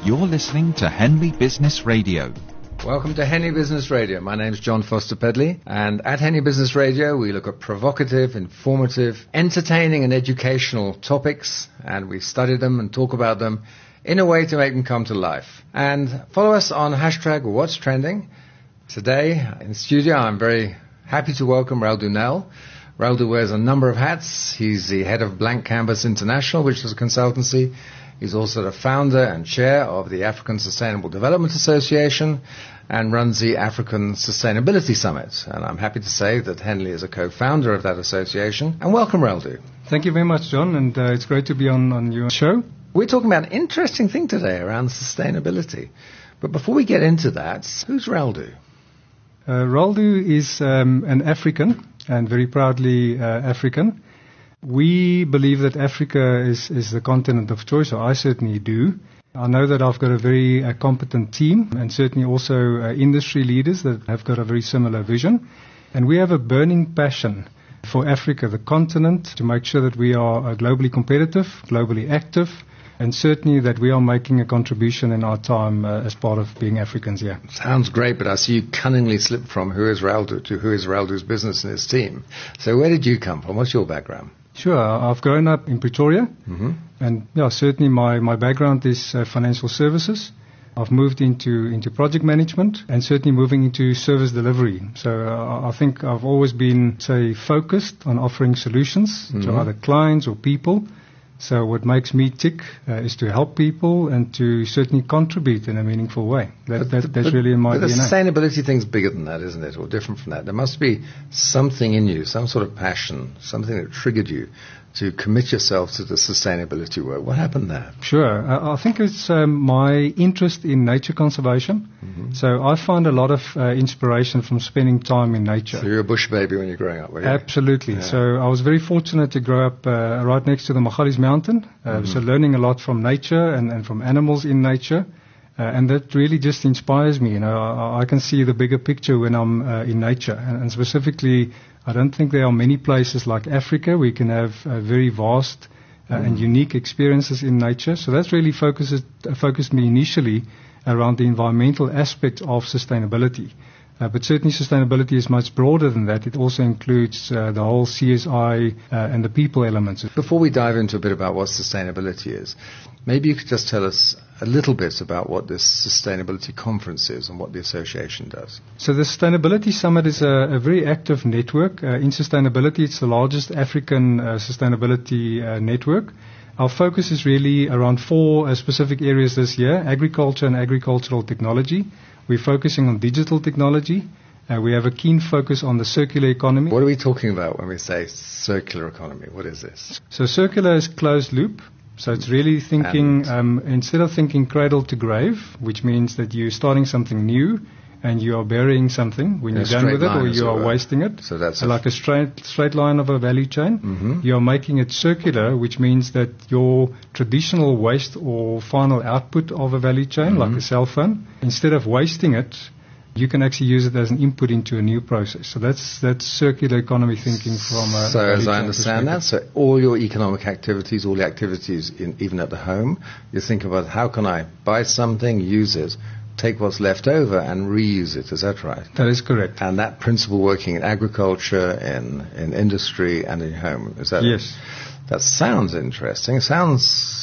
You're listening to Henley Business Radio. Welcome to Henley Business Radio. My name's John Foster Pedley, and at Henley Business Radio we look at provocative, informative, entertaining and educational topics, and we study them and talk about them in a way to make them come to life. And follow us on hashtag What's Trending. Today in the studio I'm very happy to welcome Raoul Dunel. Raoul wears a number of hats. He's the head of Blank Canvas International, which is a consultancy. He's also the founder and chair of the African Sustainable Development Association and runs the African Sustainability Summit. And I'm happy to say that Henley is a co-founder of that association. And welcome, Raoul. Thank you very much, John, and it's great to be on your show. We're talking about an interesting thing today around sustainability. But before we get into that, who's Raoul? Raoul is an African, and very proudly African. We believe that Africa is the continent of choice, or I certainly do. I know that I've got a very competent team, and certainly also industry leaders that have got a very similar vision. And we have a burning passion for Africa, the continent, to make sure that we are globally competitive, globally active, and certainly that we are making a contribution in our time as part of being Africans here. Sounds great, but I see you cunningly slip from who is Raoul to who is Raoul's business and his team. So where did you come from? What's your background? Sure. I've grown up in Pretoria, and certainly my background is financial services. I've moved into project management and certainly moving into service delivery. So I think I've always been, focused on offering solutions to either clients or people. So what makes me tick is to help people and to certainly contribute in a meaningful way. That's really in my DNA. The sustainability thing's bigger than that, isn't it? Or different from that. There must be something in you, some sort of passion, something that triggered you to commit yourself to the sustainability work. What happened there? Sure. I think it's my interest in nature conservation. So I find a lot of inspiration from spending time in nature. So you're a bush baby when you're growing up, were you? Absolutely. Yeah. So I was very fortunate to grow up right next to the Magalies Mountain. So learning a lot from nature and from animals in nature. And that really just inspires me. You know, I can see the bigger picture when I'm in nature. And specifically, I don't think there are many places like Africa where you can have very vast and unique experiences in nature. So that's really focused me initially around the environmental aspect of sustainability. But certainly sustainability is much broader than that. It also includes the whole CSI and the people elements. Before we dive into a bit about what sustainability is, maybe you could just tell us a little bit about what this sustainability conference is and what the association does. So the Sustainability Summit is a very active network. In sustainability, it's the largest African sustainability network. Our focus is really around 4 specific areas this year: agriculture and agricultural technology. We're focusing on digital technology. We have a keen focus on the circular economy. What are we talking about when we say circular economy? What is this? So circular is closed loop. So it's really thinking, instead of thinking cradle to grave, which means that you're starting something new and you are burying something when you're done with it, or you are wasting it. So that's like a straight line of a value chain. You are making it circular, which means that your traditional waste or final output of a value chain, like a cell phone, instead of wasting it, you can actually use it as an input into a new process. So that's circular economy thinking from a So as I understand that, so all your economic activities, all the activities even at the home, you think about how can I buy something, use it, take what's left over and reuse it. Is that right? That is correct. And that principle working in agriculture, in industry and in home. Is that Yes. That sounds interesting. It sounds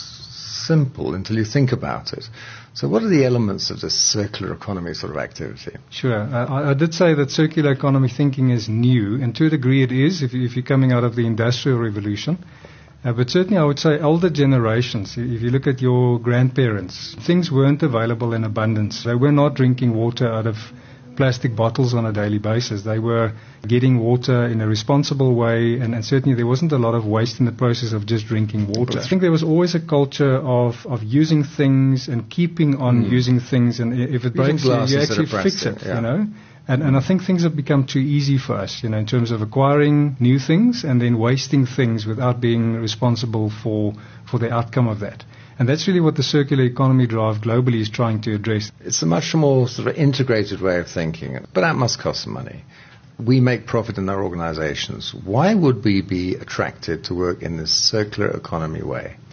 simple until you think about it. So what are the elements of this circular economy sort of activity? Sure. I did say that circular economy thinking is new, and to a degree it is if you're coming out of the Industrial Revolution. But certainly I would say older generations, if you look at your grandparents, things weren't available in abundance. They were not drinking water out of plastic bottles on a daily basis. They were getting water in a responsible way, and certainly there wasn't a lot of waste in the process of just drinking water. I think there was always a culture of using things and keeping on using things, and if it breaks, you actually fix it, you know. And I think things have become too easy for us, you know, in terms of acquiring new things and then wasting things without being responsible for the outcome of that. And that's really what the circular economy drive globally is trying to address. It's a much more sort of integrated way of thinking, but that must cost some money. We make profit in our organizations. Why would we be attracted to work in this circular economy way?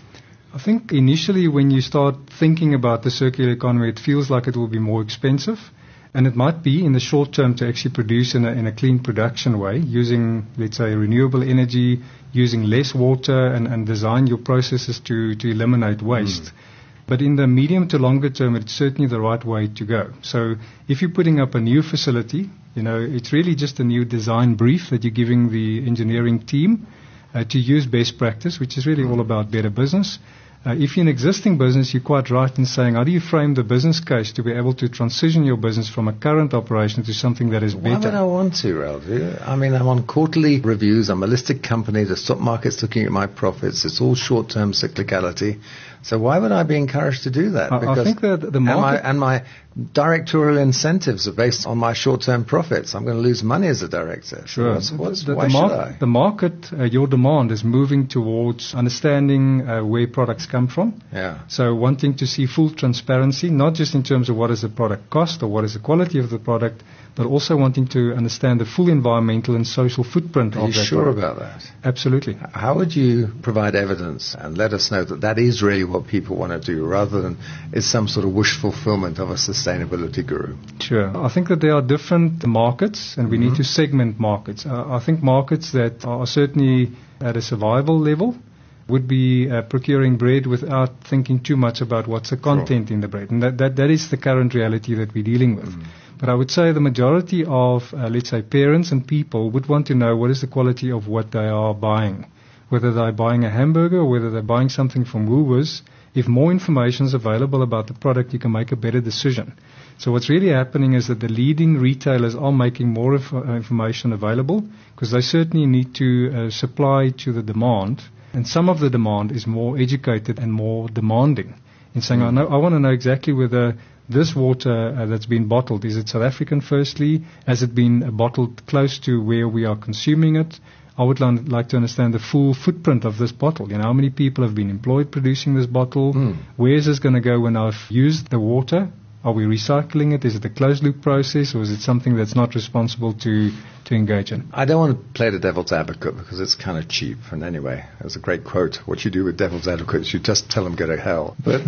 I think initially when you start thinking about the circular economy, it feels like it will be more expensive. And it might be in the short term to actually produce in a clean production way, using, let's say, renewable energy, using less water, and design your processes to eliminate waste. But in the medium to longer term, it's certainly the right way to go. So if you're putting up a new facility, it's really just a new design brief that you're giving the engineering team to use best practice, which is really all about better business. If you're an existing business, you're quite right in saying, how do you frame the business case to be able to transition your business from a current operation to something that is better? Why would I want to, Ralph? I mean, I'm on quarterly reviews. I'm a listed company. The stock market's looking at my profits. It's all short-term cyclicality. So why would I be encouraged to do that? Because I think that the market... And my directorial incentives are based on my short-term profits. I'm going to lose money as a director. Sure. Why should I? The market, your demand is moving towards understanding where products come from. Yeah. So wanting to see full transparency, not just in terms of what does the product cost or what is the quality of the product, but also wanting to understand the full environmental and social footprint of that. Are you sure product. about that? Absolutely. How would you provide evidence and let us know that that is really what people want to do, rather than it's some sort of wish fulfillment of a sustainability guru? Sure. I think that there are different markets, and we need to segment markets. I think markets that are certainly at a survival level would be procuring bread without thinking too much about what's the content in the bread. And that is the current reality that we're dealing with. But I would say the majority of, let's say, parents and people would want to know what is the quality of what they are buying. Whether they're buying a hamburger or whether they're buying something from Woolworths, if more information is available about the product, you can make a better decision. So what's really happening is that the leading retailers are making more information available, because they certainly need to supply to the demand. And some of the demand is more educated and more demanding in saying, I want to know exactly whether this water that's been bottled, is it South African firstly? Has it been bottled close to where we are consuming it? I would like to understand the full footprint of this bottle. How many people have been employed producing this bottle? Where is this going to go when I've used the water? Are we recycling it? Is it a closed-loop process, or is it something that's not responsible to engage in? I don't want to play the devil's advocate because it's kind of cheap. And anyway, there's a great quote, what you do with devil's advocates, you just tell them go to hell. But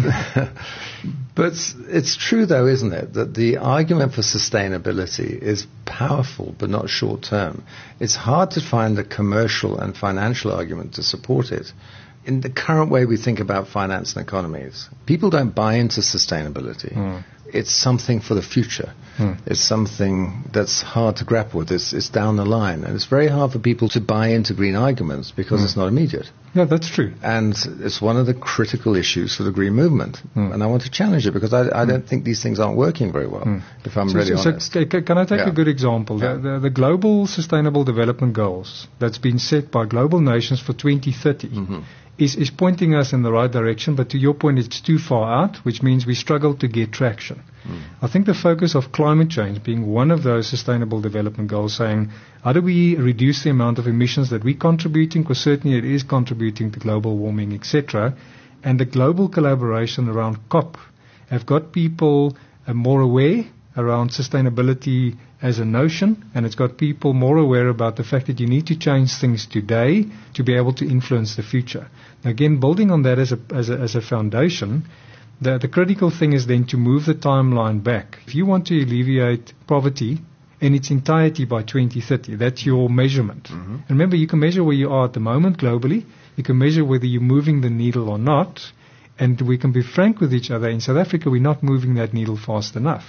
it's true, though, isn't it, that the argument for sustainability is powerful but not short-term. It's hard to find a commercial and financial argument to support it. In the current way we think about finance and economies, people don't buy into sustainability. It's something for the future. It's something that's hard to grapple with. It's down the line. And it's very hard for people to buy into green arguments because it's not immediate. Yeah, that's true. And it's one of the critical issues for the green movement. And I want to challenge it because I don't think these things aren't working very well, if I'm really honest. So can I take a good example? Yeah. The Global Sustainable Development Goals that's been set by global nations for 2030 is pointing us in the right direction, but to your point, it's too far out, which means we struggle to get traction. I think the focus of climate change being one of those sustainable development goals, saying how do we reduce the amount of emissions that we're contributing, because certainly it is contributing to global warming, etc. And the global collaboration around COP have got people more aware around sustainability as a notion, and it's got people more aware about the fact that you need to change things today to be able to influence the future. Now, again, building on that as a foundation, the critical thing is then to move the timeline back. If you want to alleviate poverty in its entirety by 2030, that's your measurement. And remember, you can measure where you are at the moment globally. You can measure whether you're moving the needle or not, and we can be frank with each other. In South Africa, we're not moving that needle fast enough.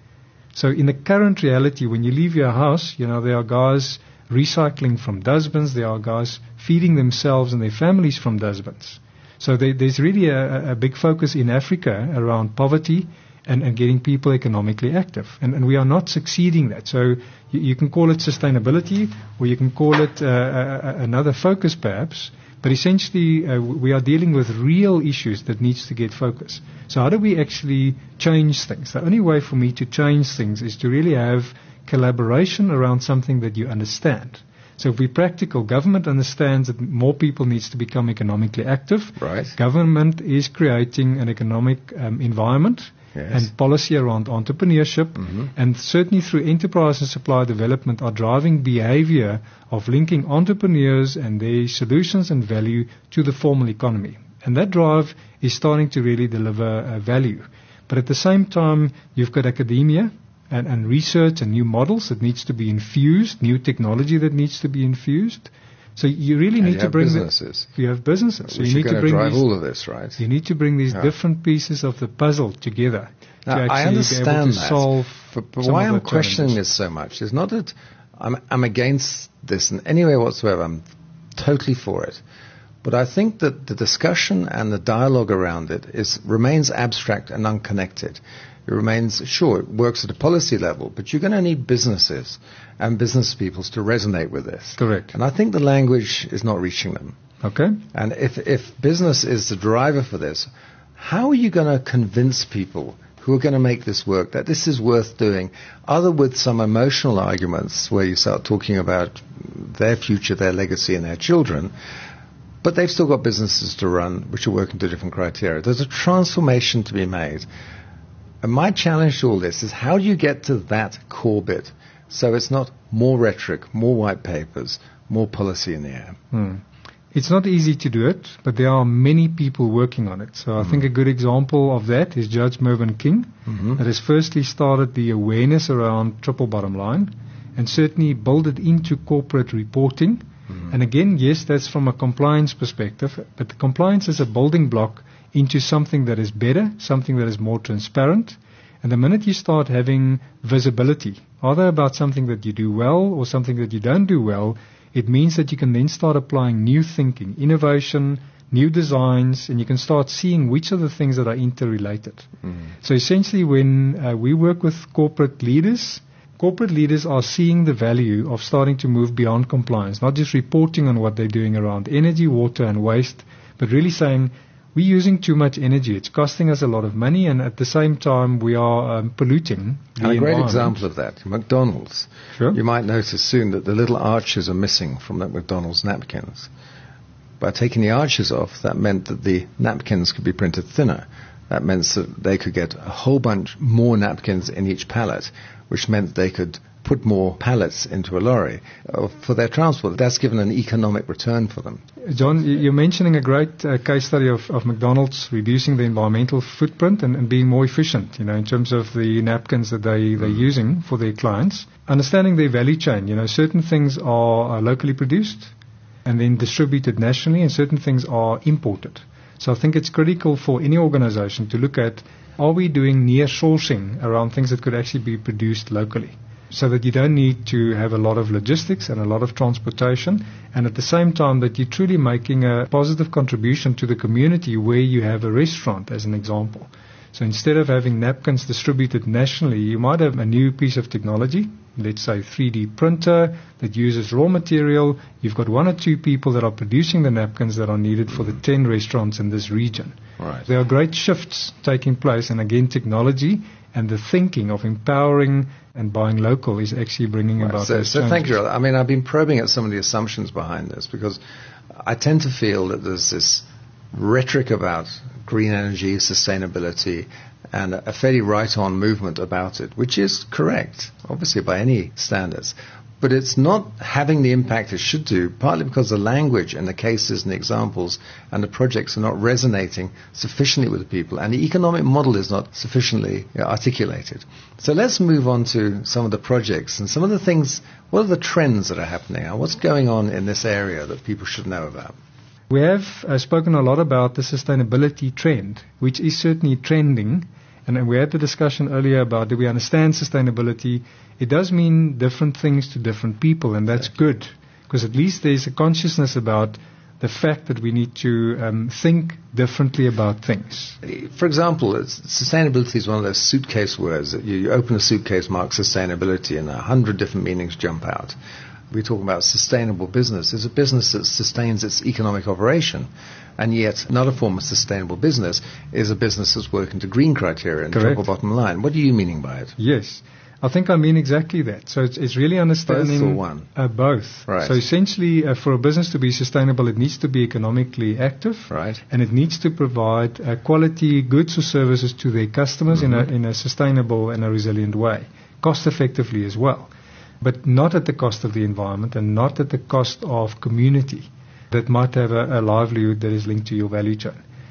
So in the current reality, when you leave your house, there are guys recycling from dustbins. There are guys feeding themselves and their families from dustbins. So there's really a big focus in Africa around poverty and getting people economically active. And we are not succeeding that. So you can call it sustainability, or you can call it another focus perhaps. But essentially, we are dealing with real issues that needs to get focus. So how do we actually change things? The only way for me to change things is to really have collaboration around something that you understand. So if we're practical, government understands that more people needs to become economically active. Right. Government is creating an economic environment and policy around entrepreneurship, and certainly through enterprise and supply development are driving behavior of linking entrepreneurs and their solutions and value to the formal economy. And that drive is starting to really deliver value. But at the same time, you've got academia and research and new models that needs to be infused, new technology that needs to be infused. So you really need to bring businesses. You have businesses. So Which you need to bring drive these, all of this, right? You need to bring these different pieces of the puzzle together Now, to actually I understand be able to that, solve. but some why of I'm the questioning challenges. this so much is not that I'm against this in any way whatsoever. I'm totally for it. But I think that the discussion and the dialogue around it remains abstract and unconnected. It remains, sure, it works at a policy level, but you're going to need businesses and business peoples to resonate with this. Correct. And I think the language is not reaching them. Okay. And if business is the driver for this, how are you going to convince people who are going to make this work that this is worth doing, other with some emotional arguments where you start talking about their future, their legacy, and their children, but they've still got businesses to run which are working to different criteria. There's a transformation to be made. And my challenge to all this is how do you get to that core bit so it's not more rhetoric, more white papers, more policy in the air? It's not easy to do it, but there are many people working on it. So I think a good example of that is Judge Mervyn King, that has firstly started the awareness around triple bottom line and certainly built it into corporate reporting. And again, yes, that's from a compliance perspective, but compliance is a building block into something that is better, something that is more transparent. And the minute you start having visibility, either about something that you do well or something that you don't do well, it means that you can then start applying new thinking, innovation, new designs, and you can start seeing which are the things that are interrelated. So essentially when we work with corporate leaders are seeing the value of starting to move beyond compliance, not just reporting on what they're doing around energy, water, and waste, but really saying, we're using too much energy. It's costing us a lot of money, and at the same time, we are polluting the And a great environment. example of that, McDonald's. Sure. You might notice soon that the little arches are missing from the McDonald's napkins. By taking the arches off, that meant that the napkins could be printed thinner. That meant that they could get a whole bunch more napkins in each pallet, which meant they could put more pallets into a lorry for their transport. That's given an economic return for them. John, you're mentioning a great case study of McDonald's reducing the environmental footprint and being more efficient, in terms of the napkins that they're using for their clients. Understanding their value chain, certain things are locally produced and then distributed nationally, and certain things are imported. So I think it's critical for any organization to look at, are we doing near sourcing around things that could actually be produced locally? So that you don't need to have a lot of logistics and a lot of transportation, and at the same time that you're truly making a positive contribution to the community where you have a restaurant, as an example. So instead of having napkins distributed nationally, you might have a new piece of technology, let's say 3D printer that uses raw material. You've got one or two people that are producing the napkins that are needed for the 10 restaurants in this region. Right. There are great shifts taking place, and again, technology and the thinking of empowering and buying local is actually bringing about those So thank changes. you. I mean, I've been probing at some of the assumptions behind this because I tend to feel that there's this rhetoric about green energy, sustainability, and a fairly right-on movement about it, which is correct, obviously, by any standards. But it's not having the impact it should do, partly because the language and the cases and the examples and the projects are not resonating sufficiently with the people, and the economic model is not sufficiently articulated. So let's move on to some of the projects and some of the things. What are the trends that are happening? What's going on in this area that people should know about? We have spoken a lot about the sustainability trend, which is certainly trending. And we had the discussion earlier about, do we understand sustainability? It does mean different things to different people, and that's good, because at least there's a consciousness about the fact that we need to think differently about things. For example, sustainability is one of those suitcase words that you open a suitcase, mark sustainability, and 100 different meanings jump out. We talk about sustainable business. It's a business that sustains its economic operation. And yet, another form of sustainable business is a business that's working to green criteria and Correct. triple bottom line. What are you meaning by it? Yes. I think I mean exactly that. So it's really understanding... Both or one? Both. Right. So essentially, for a business to be sustainable, it needs to be economically active. Right. And it needs to provide quality goods or services to their customers in a sustainable and a resilient way, cost effectively as well. But not at the cost of the environment and not at the cost of community that might have a livelihood that is linked to your value chain.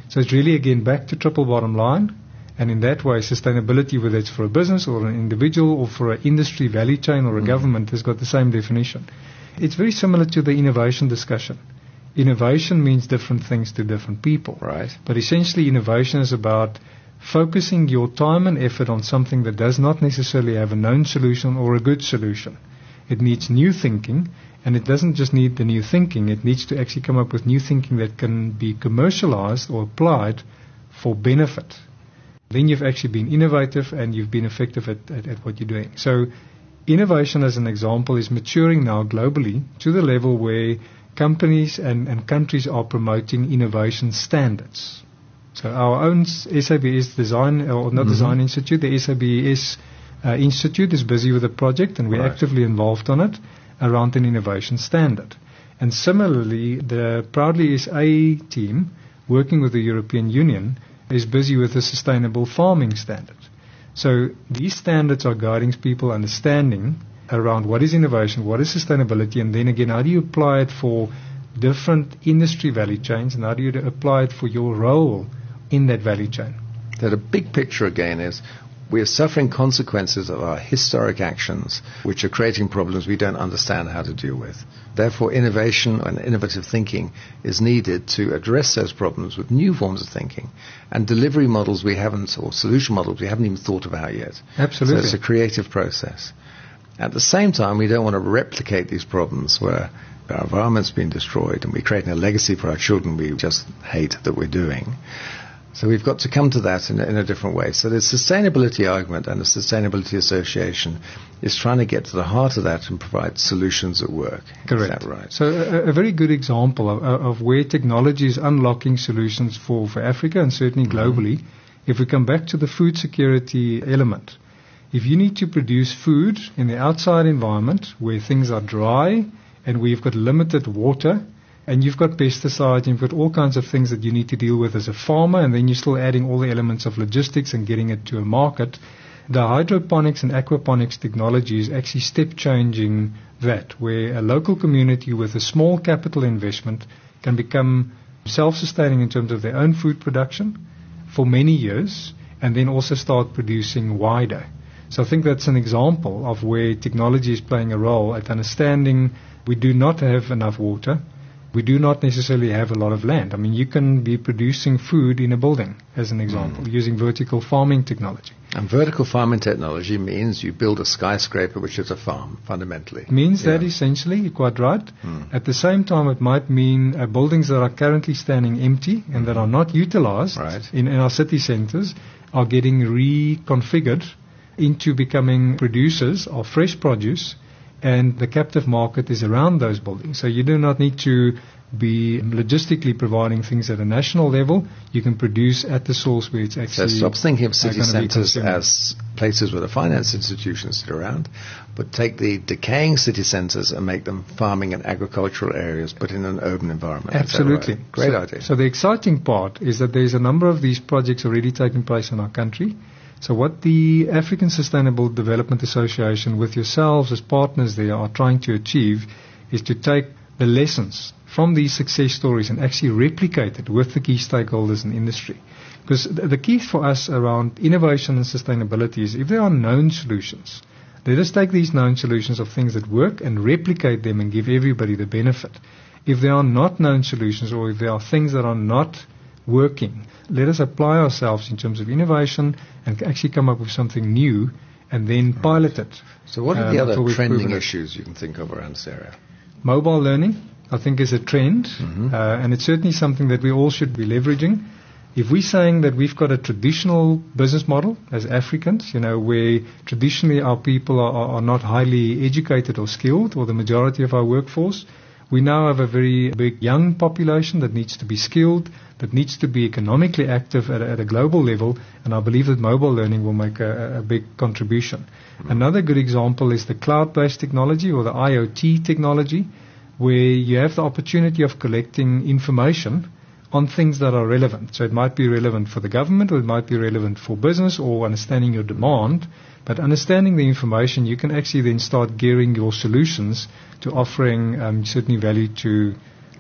So it's really, again, back to triple bottom line. And in that way, sustainability, whether it's for a business or an individual or for an industry value chain or a government, has got the same definition. It's very similar to the innovation discussion. Innovation means different things to different people. Right. But essentially, innovation is about focusing your time and effort on something that does not necessarily have a known solution or a good solution. It needs new thinking, and it doesn't just need the new thinking. It needs to actually come up with new thinking that can be commercialized or applied for benefit. Then you've actually been innovative and you've been effective at what you're doing. So innovation, as an example, is maturing now globally to the level where companies and countries are promoting innovation standards. So our own SABS Design, or not Design Institute, the SABS Institute is busy with a project, and we're actively involved on it around an innovation standard. And similarly, the Proudly SA team, working with the European Union, is busy with a sustainable farming standard. So these standards are guiding people understanding around what is innovation, what is sustainability, and then again, how do you apply it for different industry value chains, and how do you apply it for your role in that value chain? That a big picture again is we are suffering consequences of our historic actions, which are creating problems we don't understand how to deal with. Therefore, innovation and innovative thinking is needed to address those problems with new forms of thinking and delivery models we haven't, or solution models we haven't even thought about yet. Absolutely. So it's a creative process. At the same time, we don't want to replicate these problems where our environment's been destroyed and we're creating a legacy for our children we just hate that we're doing. So we've got to come to that in a different way. So the sustainability argument and the Sustainability Association is trying to get to the heart of that and provide solutions that work. Correct. Is that right? So a very good example of where technology is unlocking solutions for Africa and certainly globally, if we come back to the food security element. If you need to produce food in the outside environment where things are dry and where you've got limited water, and you've got pesticides, you've got all kinds of things that you need to deal with as a farmer, and then you're still adding all the elements of logistics and getting it to a market. The hydroponics and aquaponics technology is actually step changing that, where a local community with a small capital investment can become self-sustaining in terms of their own food production for many years, and then also start producing wider. So I think that's an example of where technology is playing a role at understanding we do not have enough water. We do not necessarily have a lot of land. I mean, you can be producing food in a building, as an example, using vertical farming technology. And vertical farming technology means you build a skyscraper, which is a farm, fundamentally. It means that essentially, you're quite right. At the same time, it might mean buildings that are currently standing empty and that are not utilized in our city centers are getting reconfigured into becoming producers of fresh produce, and the captive market is around those buildings. So you do not need to be logistically providing things at a national level. You can produce at the source where it's actually... So stop thinking of city centres as places where the finance institutions sit around, but take the decaying city centres and make them farming and agricultural areas, but in an urban environment. Absolutely. Right? Great idea. So the exciting part is that there's a number of these projects already taking place in our country. So what the African Sustainable Development Association, with yourselves as partners there, are trying to achieve is to take the lessons from these success stories and actually replicate it with the key stakeholders in industry. Because the key for us around innovation and sustainability is if there are known solutions, let us take these known solutions of things that work and replicate them and give everybody the benefit. If there are not known solutions, or if there are things that are not working, let us apply ourselves in terms of innovation and actually come up with something new and then pilot it. So what are the other trending issues you can think of around this area? Mobile learning, I think, is a trend, and it's certainly something that we all should be leveraging. If we're saying that we've got a traditional business model as Africans, where traditionally our people are not highly educated or skilled, or the majority of our workforce, we now have a very big young population that needs to be skilled, that needs to be economically active at a global level, and I believe that mobile learning will make a big contribution. Another good example is the cloud-based technology, or the IoT technology, where you have the opportunity of collecting information on things that are relevant. So it might be relevant for the government, or it might be relevant for business, or understanding your demand. But understanding the information, you can actually then start gearing your solutions to offering certainly value to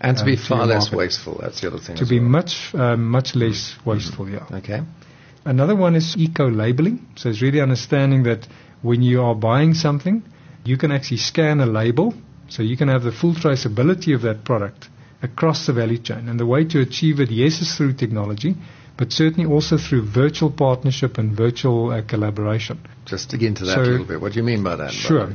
And to be far your less market. wasteful, that's the other thing. To as be well. much less wasteful, yeah. Okay. Another one is eco-labeling. So it's really understanding that when you are buying something, you can actually scan a label, so you can have the full traceability of that product across the value chain. And the way to achieve it, yes, is through technology, but certainly also through virtual partnership and virtual collaboration. Just dig into that So- a little bit. What do you mean by that? Sure.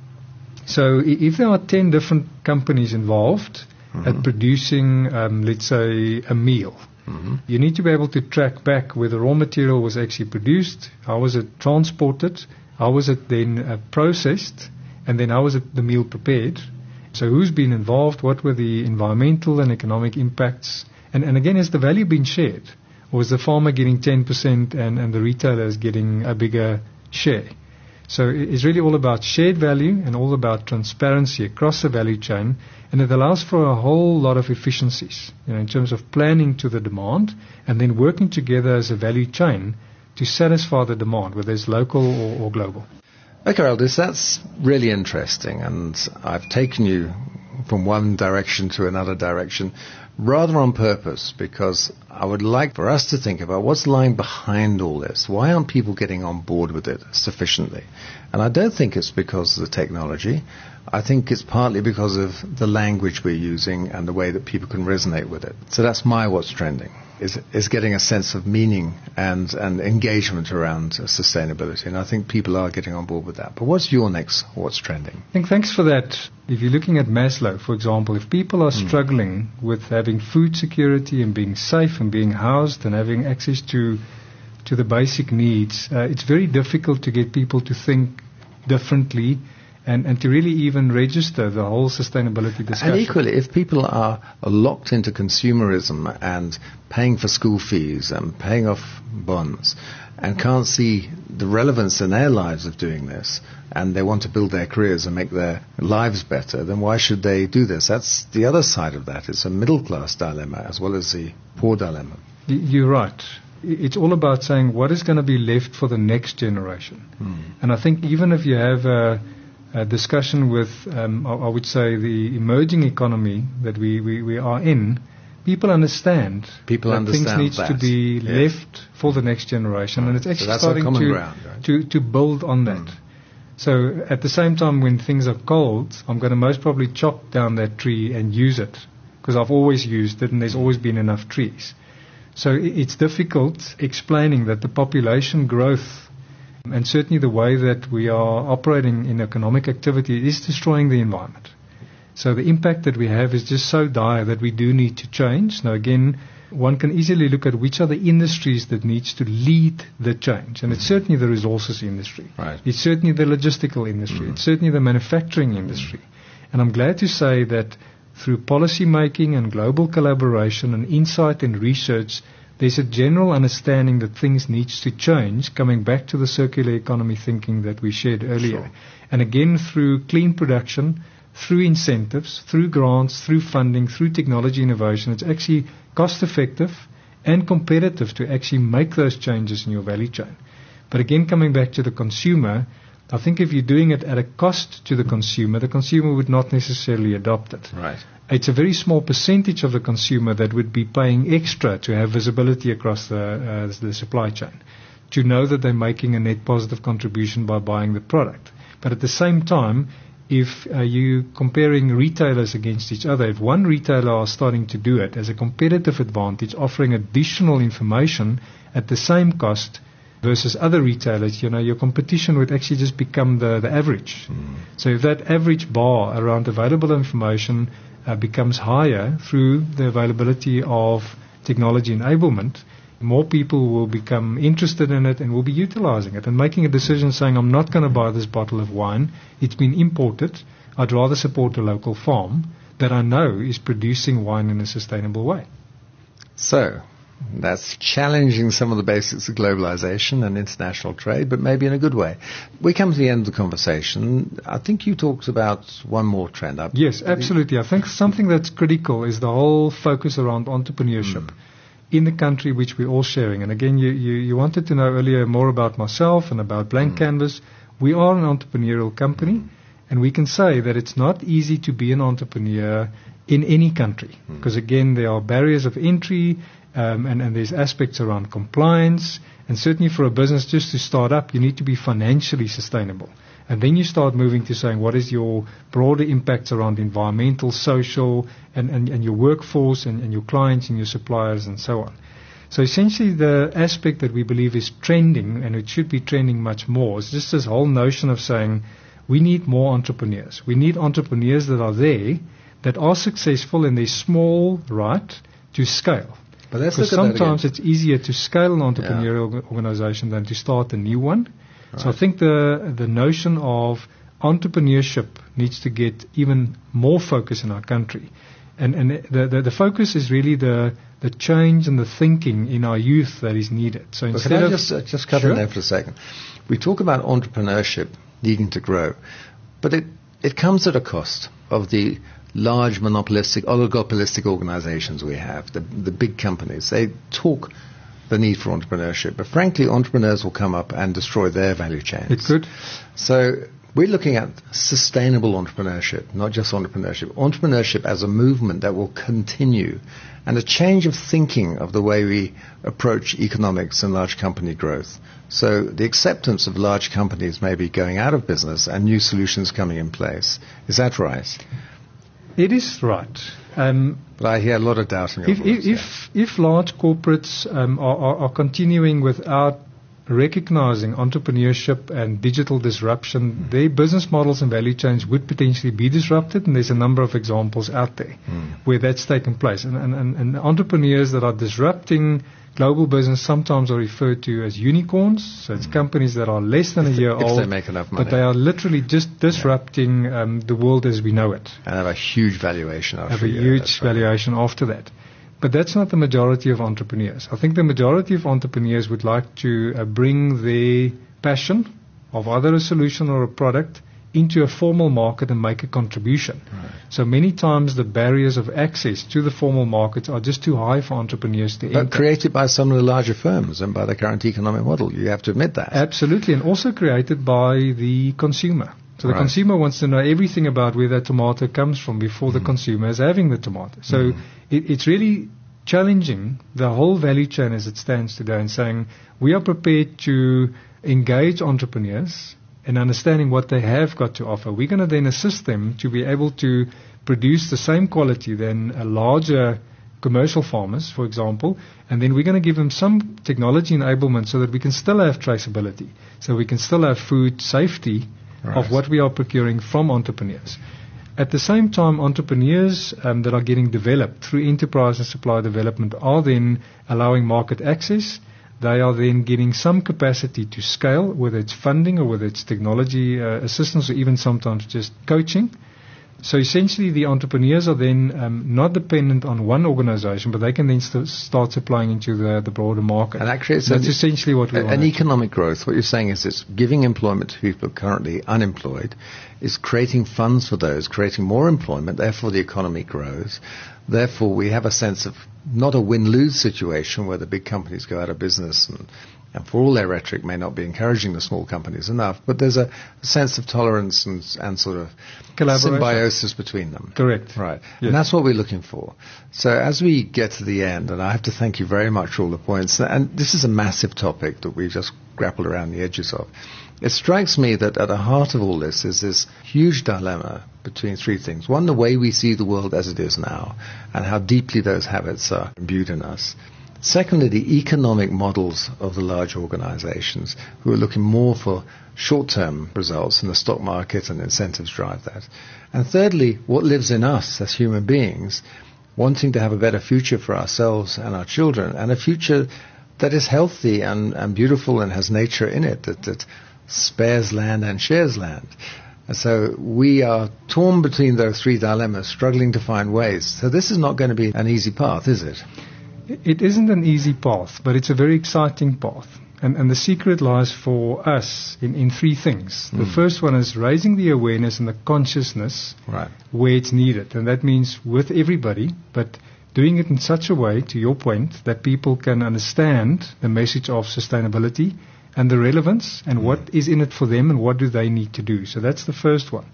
So if there are 10 different companies involved at producing, let's say, a meal, you need to be able to track back where the raw material was actually produced, how was it transported, how was it then processed, and then how was the meal prepared. So who's been involved, what were the environmental and economic impacts, and again, is the value being shared? Or is the farmer getting 10% and the retailer is getting a bigger share? So it's really all about shared value and all about transparency across the value chain, and it allows for a whole lot of efficiencies, in terms of planning to the demand and then working together as a value chain to satisfy the demand, whether it's local or global. Okay, Aldous, that's really interesting, and I've taken you from one direction to another direction rather on purpose, because I would like for us to think about what's lying behind all this. Why aren't people getting on board with it sufficiently? And I don't think it's because of the technology. I think it's partly because of the language we're using and the way that people can resonate with it. So that's my what's trending, is getting a sense of meaning and engagement around sustainability. And I think people are getting on board with that. But what's your next what's trending? I think thanks for that. If you're looking at Maslow, for example, if people are struggling with having food security and being safe and being housed and having access to the basic needs, it's very difficult to get people to think differently and to really even register the whole sustainability discussion. And equally, if people are locked into consumerism and paying for school fees and paying off bonds and can't see the relevance in their lives of doing this, and they want to build their careers and make their lives better, then why should they do this? That's the other side of that. It's a middle-class dilemma as well as the poor dilemma. You're right. It's all about saying what is going to be left for the next generation. And I think even if you have a discussion with, I would say, the emerging economy that we are in, people understand People that understand things need that. to be Yes. left for the next generation, and it's So actually that's our starting common ground, right? to build on that. So at the same time, when things are cold, I'm going to most probably chop down that tree and use it, because I've always used it and there's always been enough trees. So it's difficult explaining that the population growth and certainly the way that we are operating in economic activity is destroying the environment. So the impact that we have is just so dire that we do need to change. Now again, one can easily look at which are the industries that needs to lead the change. And it's certainly the resources industry. Right. It's certainly the logistical industry. It's certainly the manufacturing industry. And I'm glad to say that through policy making and global collaboration and insight and research, there's a general understanding that things needs to change, coming back to the circular economy thinking that we shared earlier. Sure. And again, through clean production, through incentives, through grants, through funding, through technology innovation, it's actually cost effective and competitive to actually make those changes in your value chain. But again, coming back to the consumer, I think if you're doing it at a cost to the consumer would not necessarily adopt it. Right. It's a very small percentage of the consumer that would be paying extra to have visibility across the supply chain, to know that they're making a net positive contribution by buying the product. But at the same time, if you comparing retailers against each other, if one retailer are starting to do it as a competitive advantage, offering additional information at the same cost versus other retailers, your competition would actually just become the average. So if that average bar around available information becomes higher through the availability of technology enablement, more people will become interested in it and will be utilizing it and making a decision saying, I'm not going to buy this bottle of wine. It's been imported. I'd rather support a local farm that I know is producing wine in a sustainable way. So, that's challenging some of the basics of globalization and international trade, but maybe in a good way. We come to the end of the conversation. I think you talked about one more trend. Yes, absolutely. I think something that's critical is the whole focus around entrepreneurship in the country which we're all sharing. And again, you wanted to know earlier more about myself and about Blank Canvas. We are an entrepreneurial company, And we can say that it's not easy to be an entrepreneur in any country, because again, there are barriers of entry, and there's aspects around compliance, and certainly for a business just to start up, you need to be financially sustainable. And then you start moving to saying, what is your broader impacts around environmental, social, and your workforce, and your clients, and your suppliers, and so on. So essentially the aspect that we believe is trending, and it should be trending much more, is just this whole notion of saying, we need more entrepreneurs. We need entrepreneurs that are there, that are successful in their small right to scale. But let's Because look at that sometimes again. it's easier to scale an entrepreneurial organization than to start a new one. So I think the notion of entrepreneurship needs to get even more focus in our country. And the focus is really the change and the thinking in our youth that is needed. So But instead can I of just cut in there for a second? We talk about entrepreneurship needing to grow, but it comes at a cost of the large monopolistic, oligopolistic organizations we have, the big companies. They talk the need for entrepreneurship, but frankly, entrepreneurs will come up and destroy their value chains. it could. So we're looking at sustainable entrepreneurship, not just entrepreneurship. Entrepreneurship as a movement that will continue, and a change of thinking of the way we approach economics and large company growth. So the acceptance of large companies maybe going out of business and new solutions coming in place. Is that right? It is right. But I hear a lot of doubt in your voice. If large corporates are continuing without recognizing entrepreneurship and digital disruption, their business models and value chains would potentially be disrupted, and there's a number of examples out there where that's taken place. And entrepreneurs that are disrupting global business sometimes are referred to as unicorns. So it's companies that are less than a year if old, they make enough money. but they are literally just disrupting the world as we know it. And have a huge valuation after Have a year, huge that's right. valuation after that. But that's not the majority of entrepreneurs. I think the majority of entrepreneurs would like to bring their passion of either a solution or a product into a formal market and make a contribution. Right. So many times the barriers of access to the formal markets are just too high for entrepreneurs to But enter. created by some of the larger firms and by the current economic model. You have to admit that. Absolutely, and also created by the consumer. So the Right. consumer wants to know everything about where that tomato comes from before the consumer is having the tomato. So it's really challenging the whole value chain as it stands today and saying we are prepared to engage entrepreneurs in understanding what they have got to offer. We're going to then assist them to be able to produce the same quality than a larger commercial farmers, for example, and then we're going to give them some technology enablement so that we can still have traceability, so we can still have food safety of what we are procuring from entrepreneurs. At the same time, entrepreneurs that are getting developed through enterprise and supply development are then allowing market access. They are then getting some capacity to scale, whether it's funding or whether it's technology assistance or even sometimes just coaching. So essentially the entrepreneurs are then not dependent on one organization, but they can then start supplying into the broader market. And that creates That's essentially what we want. an economic growth. What you're saying is it's giving employment to people currently unemployed, is creating funds for those, creating more employment, therefore the economy grows. Therefore we have a sense of not a win-lose situation where the big companies go out of business and for all their rhetoric may not be encouraging the small companies enough, but there's a sense of tolerance and sort of symbiosis between them. Correct. Right. Yes. And that's what we're looking for. So as we get to the end, and I have to thank you very much for all the points, and this is a massive topic that we just grappled around the edges of. It strikes me that at the heart of all this is this huge dilemma between three things. One, the way we see the world as it is now, and how deeply those habits are imbued in us. Secondly, the economic models of the large organizations who are looking more for short-term results, and the stock market and incentives drive that. And thirdly, what lives in us as human beings, wanting to have a better future for ourselves and our children, and a future that is healthy and beautiful and has nature in it, that spares land and shares land. And so we are torn between those three dilemmas, struggling to find ways. So this is not going to be an easy path, is it? It isn't an easy path, but it's a very exciting path. And the secret lies for us in three things. The first one is raising the awareness and the consciousness where it's needed. And that means with everybody, but doing it in such a way, to your point, that people can understand the message of sustainability and the relevance and what is in it for them and what do they need to do. So that's the first one.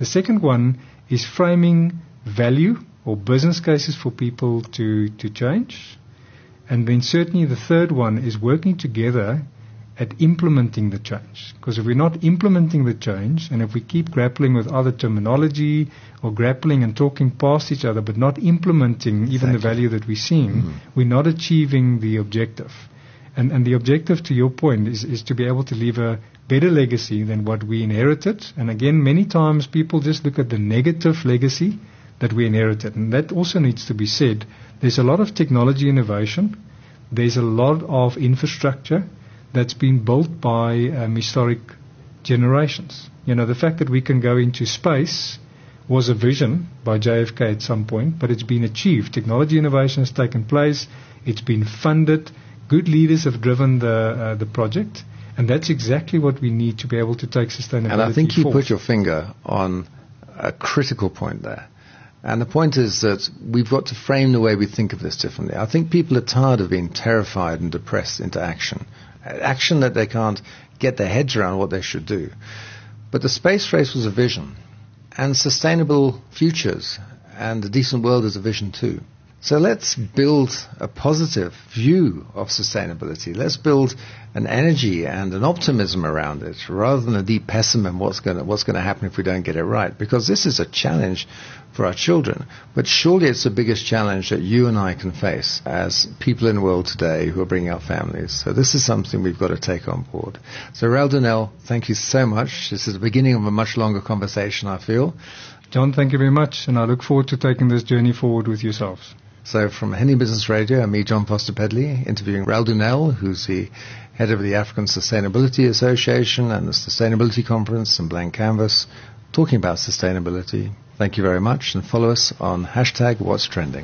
The second one is framing value or business cases for people to change. And then certainly the third one is working together at implementing the change. Because if we're not implementing the change, and if we keep grappling with other terminology or grappling and talking past each other but not implementing even the value that we're seeing, we're not achieving the objective. And the objective, to your point, is to be able to leave a better legacy than what we inherited. And again, many times people just look at the negative legacy that we inherited. And that also needs to be said. There's a lot of technology innovation. There's a lot of infrastructure that's been built by historic generations. You know, the fact that we can go into space was a vision by JFK at some point, but it's been achieved. Technology innovation has taken place. It's been funded. Good leaders have driven the project, and that's exactly what we need to be able to take sustainability. And I think you forward. put your finger on a critical point there. And the point is that we've got to frame the way we think of this differently. I think people are tired of being terrified and depressed into action. Action that they can't get their heads around what they should do. But the space race was a vision, and sustainable futures and a decent world is a vision too. So let's build a positive view of sustainability. Let's build an energy and an optimism around it, rather than a deep pessimism. What's going to happen if we don't get it right? Because this is a challenge for our children. But surely it's the biggest challenge that you and I can face as people in the world today who are bringing up families. So this is something we've got to take on board. So Raoul Donnell, thank you so much. This is the beginning of a much longer conversation, I feel. John, thank you very much, and I look forward to taking this journey forward with yourselves. So from Henley Business Radio, and me, John Foster Pedley, interviewing Raoul Donnell, who's the head of the African Sustainability Association and the Sustainability Conference and Blank Canvas, talking about sustainability. Thank you very much, and follow us on #What'sTrending.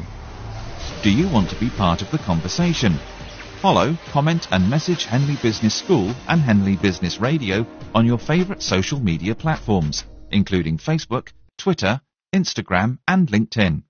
Do you want to be part of the conversation? Follow, comment and message Henley Business School and Henley Business Radio on your favourite social media platforms, including Facebook, Twitter, Instagram and LinkedIn.